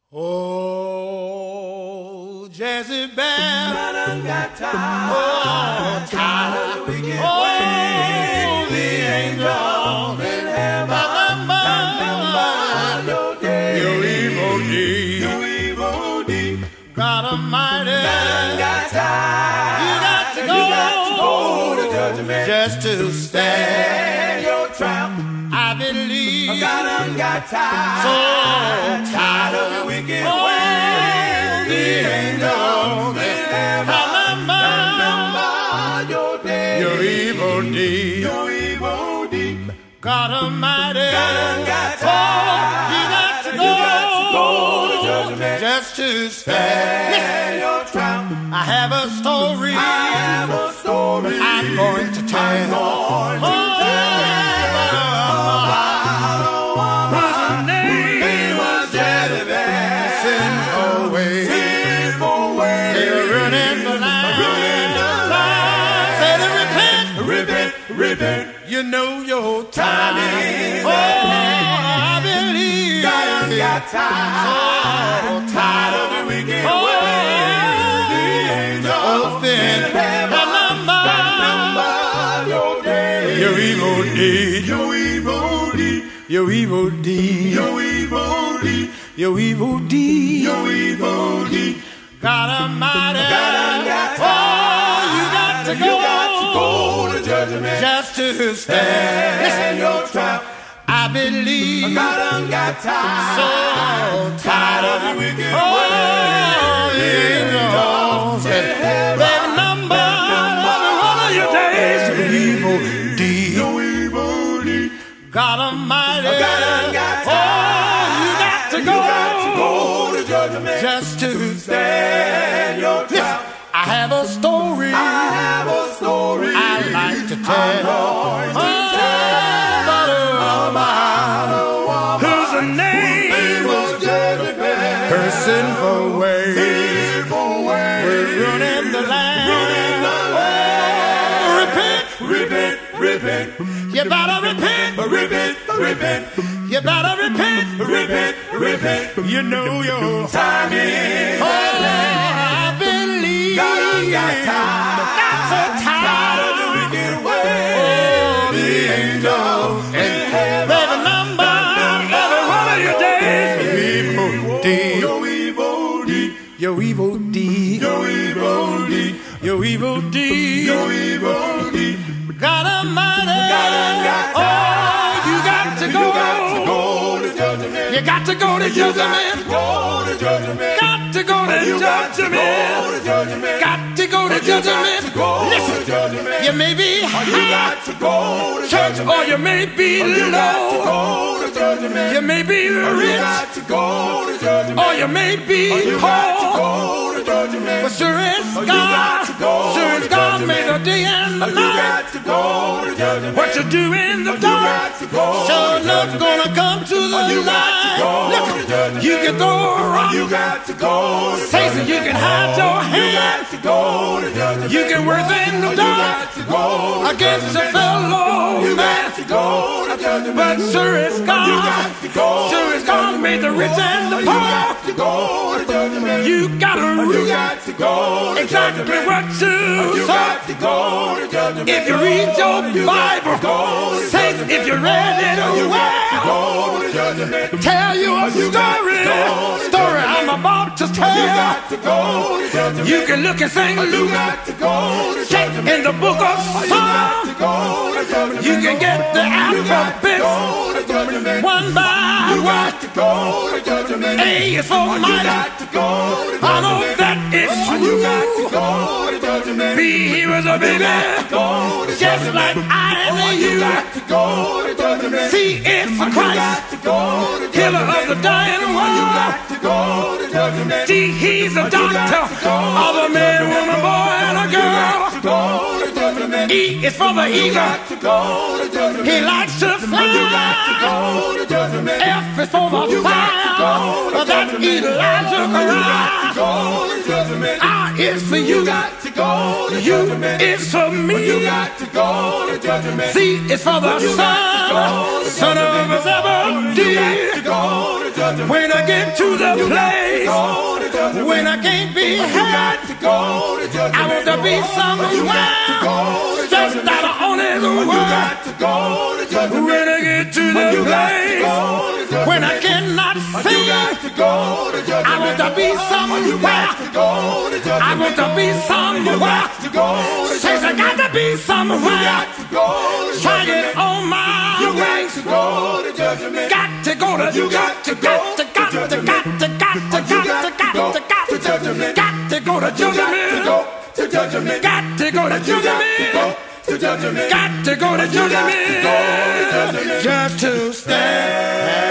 Oh, Jezebel, I done got tired. Oh, tired of the wicked way. The angels in heaven number your day. Your evil deed. Your evil deed. God Almighty, I done got tired. You got to go to judgment just to stand your trap. I believe. I done got tired. So tired of the wicked way. The angels in heaven number your day. Your evil deed. Your evil deed. God Almighty, I done got tired. You got to go to judgment just to stand your trap. I have a story. I have a story. I'm going to tell. I'm going to tell. You know your time is up. I believe. God got tired. So tired of the wicked way. The angels in heaven number your day. Your evil deed. Your evil deed. Your evil deed. Your evil deed. Your evil deed. Your evil deed. God Almighty. God got tired. You got to go. Judgment just to stand your trap. I believe. God got tired. So tired of the wicked way. The angels they number every one of your days. Your evil deed. Your evil deed. God Almighty. God got tired. You got to go to judgment just to stand your trap. I have a story. I have a story I like to tell. I'm going to tell about a woman whose name was Jezebel. Her sinful ways were ruining the land. Repent. You better repent. Repent. You better repent. Repent. You know your time is I believe. God got tired. So tired of the wicked way. The angels in heaven number every one of your days. Your evil deed. Your evil deed. Your evil deed. Your evil deed. Your evil deed. God Almighty. Oh, you got to go. To judgment. You got to go to judgment. Go to judgment. Got to go to judgment. Got to go to judgment. Listen, you may be high, church, or you may be low. You may be rich, or you may be poor. But sure is God made the day and the night. What you do in the dark, sure enough gonna come to the light. Look, you can throw a rock, say so you can hide your hand, you can work in the dark against a fellow man. But sure is God made the rich and the poor. You gotta read exactly what you saw. If you read your Bible, saints, if you read it well, tell you a story I'm about to tell. You can look and sing Luke, check in the book of Psalms. You can get the alphabet one by one. A is for mighty. I know that it's true. B, he was a baby, just like I and you. C is for Christ, healer of the dying one. D, he's a doctor of a man, woman, boy, and a girl. E is for the eagle, he likes to fly. F is for the fire that Elijah cried. I is for you, U is for me. Z is for the son of Zebedee. When I get to the place when I can't be hurt, I want to be somewhere just not only the world. When I get to the place when I cannot see, I want to be somewhere. I want to be somewhere. Says I got to be somewhere. Try it on my way. Got to go to, you got to go to, got to go to judgment. Got to go to judgment. Got to go to judgment. Got to go to judgment. Just to stand.